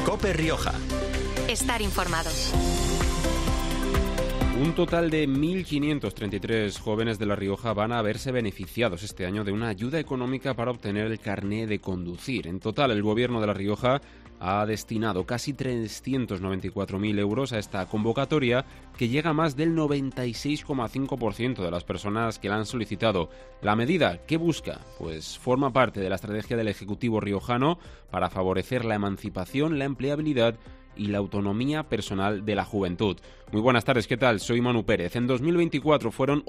COPE Rioja. Estar informado. Un total de 1.533 jóvenes de La Rioja van a verse beneficiados este año de una ayuda económica para obtener el carné de conducir. En total, el Gobierno de La Rioja ha destinado casi 394.000 euros a esta convocatoria, que llega a más del 96,5% de las personas que la han solicitado. La medida, ¿qué busca? Pues forma parte de la estrategia del Ejecutivo riojano para favorecer la emancipación, la empleabilidad y la autonomía personal de la juventud. Muy buenas tardes, ¿qué tal? Soy Manu Pérez. En 2024 fueron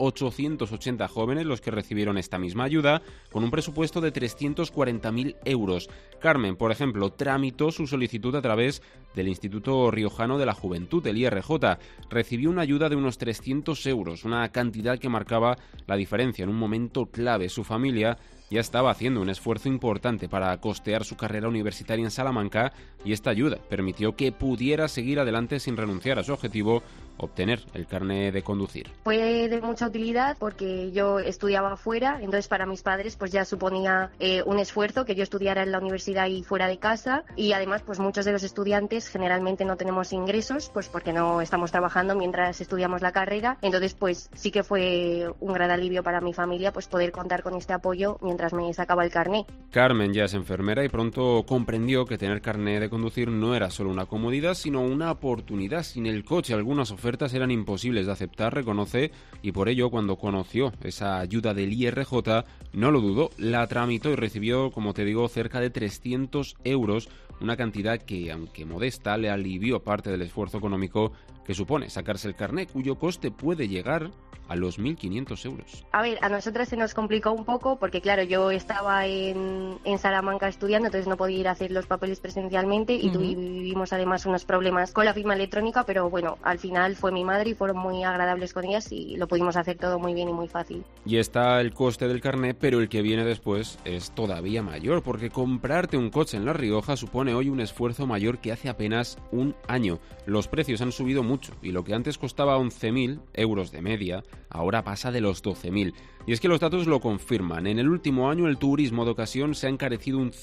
880 jóvenes los que recibieron esta misma ayuda, con un presupuesto de 340.000 euros. Carmen, por ejemplo, tramitó su solicitud a través del Instituto Riojano de la Juventud, el IRJ. Recibió una ayuda de unos 300 euros, una cantidad que marcaba la diferencia en un momento clave. Su familia ya estaba haciendo un esfuerzo importante para costear su carrera universitaria en Salamanca, y esta ayuda permitió que pudiera seguir adelante sin renunciar a su objetivo, obtener el carné de conducir. Fue de mucha utilidad porque yo estudiaba fuera, entonces para mis padres pues ya suponía un esfuerzo que yo estudiara en la universidad y fuera de casa, y además pues muchos de los estudiantes generalmente no tenemos ingresos pues porque no estamos trabajando mientras estudiamos la carrera, entonces pues sí que fue un gran alivio para mi familia pues poder contar con este apoyo mientras me sacaba el carné. Carmen ya es enfermera y pronto comprendió que tener carné de conducir no era solo una comodidad, sino una oportunidad. Sin el coche algunas ofertas eran imposibles de aceptar, reconoce, y por ello cuando conoció esa ayuda del IRJ no lo dudó, la tramitó y recibió, como te digo, cerca de 300 euros, una cantidad que, aunque modesta, le alivió parte del esfuerzo económico que supone sacarse el carné, cuyo coste puede llegar a los 1.500 euros. A ver, a nosotras se nos complicó un poco porque, claro, yo estaba en Salamanca estudiando, entonces no podía ir a hacer los papeles presencialmente y tuvimos además unos problemas con la firma electrónica, pero bueno, al final fue mi madre y fueron muy agradables con ellas y lo pudimos hacer todo muy bien y muy fácil. Y está el coste del carné, pero el que viene después es todavía mayor, porque comprarte un coche en La Rioja supone hoy un esfuerzo mayor que hace apenas un año. Los precios han subido mucho y lo que antes costaba 11.000 euros de media, ahora pasa de los 12.000. Y es que los datos lo confirman. En el último año el turismo de ocasión se ha encarecido un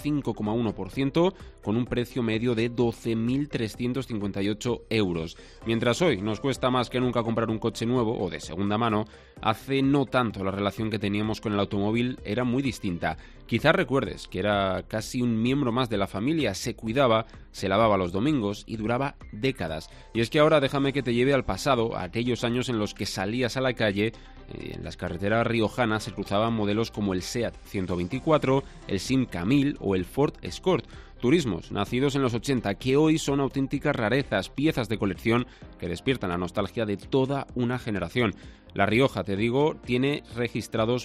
5,1%, con un precio medio de 12.358 euros. Mientras hoy nos cuesta más que nunca comprar un coche nuevo o de segunda mano, hace no tanto la relación que teníamos con el automóvil era muy distinta. Quizás recuerdes que era casi un miembro más de la familia, se cuidaba, se lavaba los domingos y duraba décadas. Y es que ahora déjame que te lleve al pasado, a aquellos años en los que salías a la calle. En las carreteras riojanas se cruzaban modelos como el SEAT 124, el Simca 1000 o el Ford Escort. Turismos nacidos en los 80 que hoy son auténticas rarezas, piezas de colección que despiertan la nostalgia de toda una generación. La Rioja, te digo, tiene registrados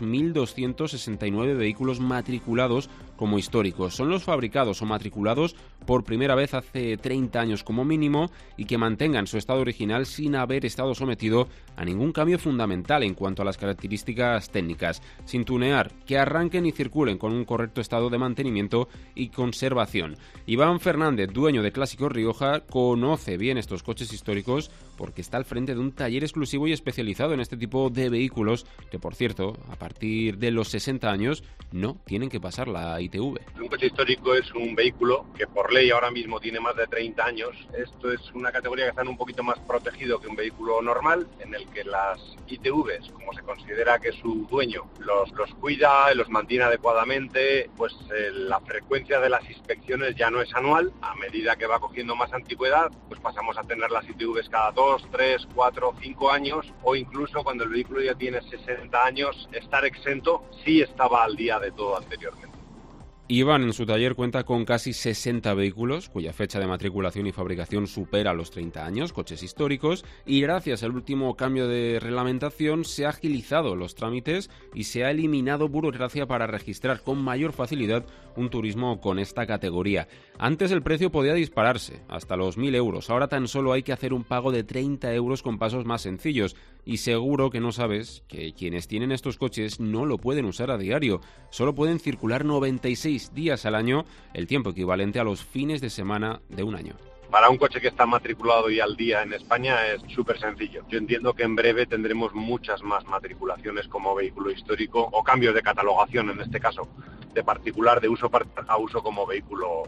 1.269 vehículos matriculados como históricos. Son los fabricados o matriculados por primera vez hace 30 años como mínimo y que mantengan su estado original sin haber estado sometido a ningún cambio fundamental en cuanto a las características técnicas, sin tunear, que arranquen y circulen con un correcto estado de mantenimiento y conservación. Iván Fernández, dueño de Clásicos Rioja, conoce bien estos coches históricos porque está al frente de un taller exclusivo y especializado en este tipo de vehículos que, por cierto, a partir de los 60 años no tienen que pasar la ITV. Un coche histórico es un vehículo que por ley ahora mismo tiene más de 30 años. Esto es una categoría que está un poquito más protegido que un vehículo normal, en el que las ITVs, como se considera que su dueño los cuida, los mantiene adecuadamente, pues la frecuencia de las inspecciones ya no es anual. A medida que va cogiendo más antigüedad, pues pasamos a tener las ITVs cada 2, 3, 4, 5 años, o incluso cuando el vehículo ya tiene 60 años, estar exento si estaba al día de todo anteriormente. Iván en su taller cuenta con casi 60 vehículos, cuya fecha de matriculación y fabricación supera los 30 años, coches históricos, y gracias al último cambio de reglamentación se han agilizado los trámites y se ha eliminado burocracia para registrar con mayor facilidad un turismo con esta categoría. Antes el precio podía dispararse hasta los 1.000 euros, ahora tan solo hay que hacer un pago de 30 euros con pasos más sencillos, y seguro que no sabes que quienes tienen estos coches no lo pueden usar a diario, solo pueden circular 96 días al año, el tiempo equivalente a los fines de semana de un año. Para un coche que está matriculado y al día en España es súper sencillo. Yo entiendo que en breve tendremos muchas más matriculaciones como vehículo histórico o cambios de catalogación, en este caso, de particular de uso a uso como vehículo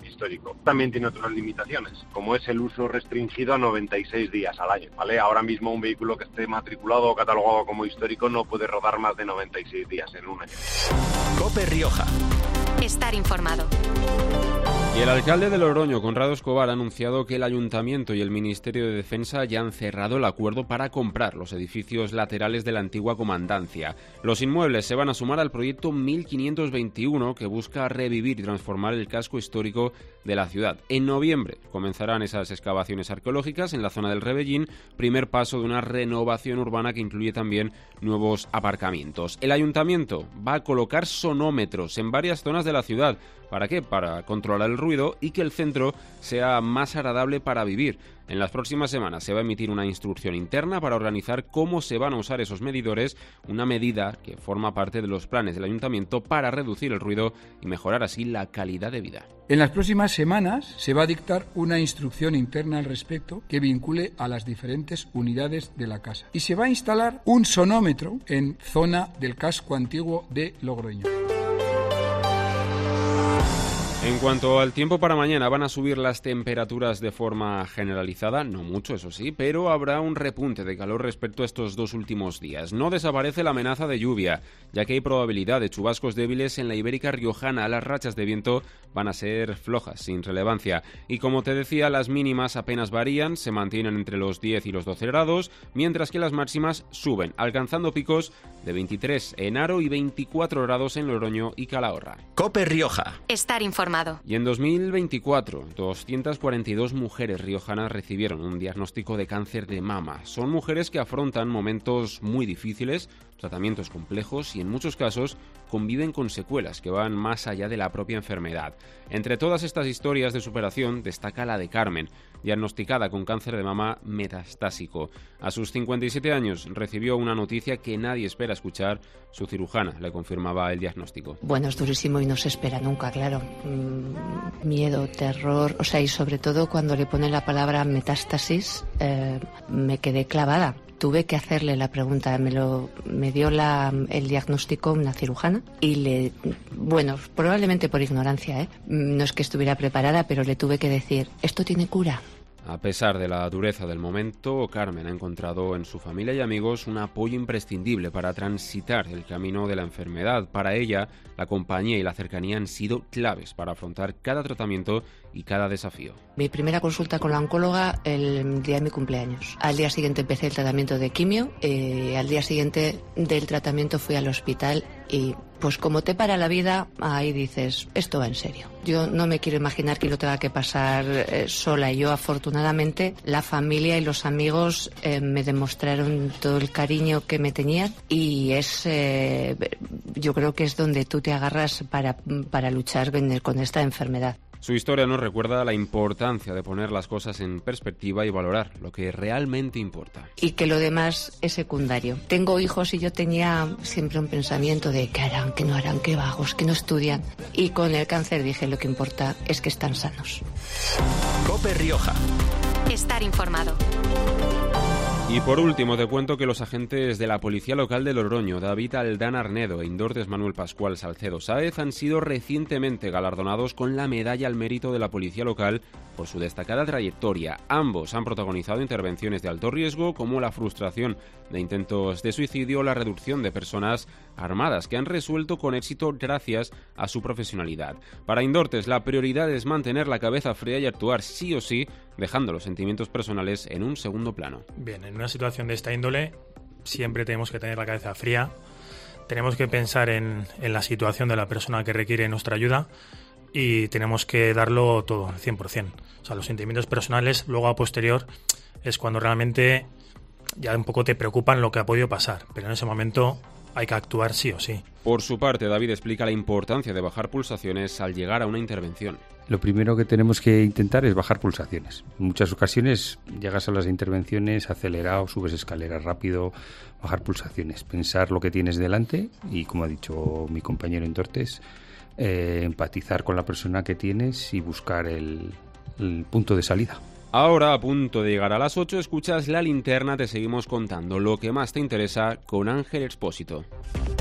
histórico. También tiene otras limitaciones, como es el uso restringido a 96 días al año, ¿vale? Ahora mismo un vehículo que esté matriculado o catalogado como histórico no puede rodar más de 96 días en un año. COPE Rioja. Estar informado. Y el alcalde de Logroño, Conrado Escobar, ha anunciado que el Ayuntamiento y el Ministerio de Defensa ya han cerrado el acuerdo para comprar los edificios laterales de la antigua comandancia. Los inmuebles se van a sumar al proyecto 1521, que busca revivir y transformar el casco histórico de la ciudad. En noviembre comenzarán esas excavaciones arqueológicas en la zona del Rebellín, primer paso de una renovación urbana que incluye también nuevos aparcamientos. El Ayuntamiento va a colocar sonómetros en varias zonas de la ciudad. ¿Para qué? Para controlar el ruido y que el centro sea más agradable para vivir. En las próximas semanas se va a emitir una instrucción interna para organizar cómo se van a usar esos medidores, una medida que forma parte de los planes del Ayuntamiento para reducir el ruido y mejorar así la calidad de vida. En las próximas semanas se va a dictar una instrucción interna al respecto que vincule a las diferentes unidades de la casa. Y se va a instalar un sonómetro en zona del casco antiguo de Logroño. En cuanto al tiempo para mañana, van a subir las temperaturas de forma generalizada, no mucho eso sí, pero habrá un repunte de calor respecto a estos dos últimos días. No desaparece la amenaza de lluvia, ya que hay probabilidad de chubascos débiles en la Ibérica riojana. Las rachas de viento van a ser flojas, sin relevancia. Y como te decía, las mínimas apenas varían, se mantienen entre los 10 y los 12 grados, mientras que las máximas suben, alcanzando picos de 23 en Haro y 24 grados en Logroño y Calahorra. COPE Rioja. Estar informado. Y en 2024, 242 mujeres riojanas recibieron un diagnóstico de cáncer de mama. Son mujeres que afrontan momentos muy difíciles, tratamientos complejos y en muchos casos conviven con secuelas que van más allá de la propia enfermedad. Entre todas estas historias de superación destaca la de Carmen, diagnosticada con cáncer de mama metastásico. A sus 57 años recibió una noticia que nadie espera escuchar. Su cirujana le confirmaba el diagnóstico. Bueno, es durísimo y no se espera nunca, claro. Miedo, terror, y sobre todo cuando le ponen la palabra metástasis, me quedé clavada. Tuve que hacerle la pregunta, me dio el diagnóstico una cirujana y probablemente por ignorancia, no es que estuviera preparada, pero le tuve que decir, ¿esto tiene cura? A pesar de la dureza del momento, Carmen ha encontrado en su familia y amigos un apoyo imprescindible para transitar el camino de la enfermedad. Para ella, la compañía y la cercanía han sido claves para afrontar cada tratamiento y cada desafío. Mi primera consulta con la oncóloga el día de mi cumpleaños. Al día siguiente empecé el tratamiento de quimio, al día siguiente del tratamiento fui al hospital y pues como te para la vida, ahí dices, esto va en serio. Yo no me quiero imaginar que lo tenga que pasar sola. Yo afortunadamente la familia y los amigos me demostraron todo el cariño que me tenían y yo creo que es donde tú te agarras para luchar con esta enfermedad. Su historia nos recuerda la importancia de poner las cosas en perspectiva y valorar lo que realmente importa. Y que lo demás es secundario. Tengo hijos y yo tenía siempre un pensamiento de qué harán, qué no harán, qué vagos, que no estudian. Y con el cáncer dije lo que importa es que están sanos. COPE Rioja. Estar informado. Y por último te cuento que los agentes de la Policía Local de Logroño, David Aldán Arnedo e Indortes Manuel Pascual Salcedo Sáez, han sido recientemente galardonados con la Medalla al Mérito de la Policía Local por su destacada trayectoria. Ambos han protagonizado intervenciones de alto riesgo como la frustración de intentos de suicidio o la reducción de personas armadas que han resuelto con éxito gracias a su profesionalidad. Para Indortes la prioridad es mantener la cabeza fría y actuar sí o sí, dejando los sentimientos personales en un segundo plano. Bien, en una situación de esta índole siempre tenemos que tener la cabeza fría, tenemos que pensar en la situación de la persona que requiere nuestra ayuda y tenemos que darlo todo, al 100%. O sea, los sentimientos personales luego a posterior es cuando realmente ya un poco te preocupan lo que ha podido pasar, pero en ese momento hay que actuar sí o sí. Por su parte, David explica la importancia de bajar pulsaciones al llegar a una intervención. Lo primero que tenemos que intentar es bajar pulsaciones. En muchas ocasiones llegas a las intervenciones acelerado, subes escaleras rápido, bajar pulsaciones, pensar lo que tienes delante y, como ha dicho mi compañero Indortes, empatizar con la persona que tienes y buscar el punto de salida. Ahora, a punto de llegar a las 8, escuchas La Linterna, te seguimos contando lo que más te interesa con Ángel Expósito.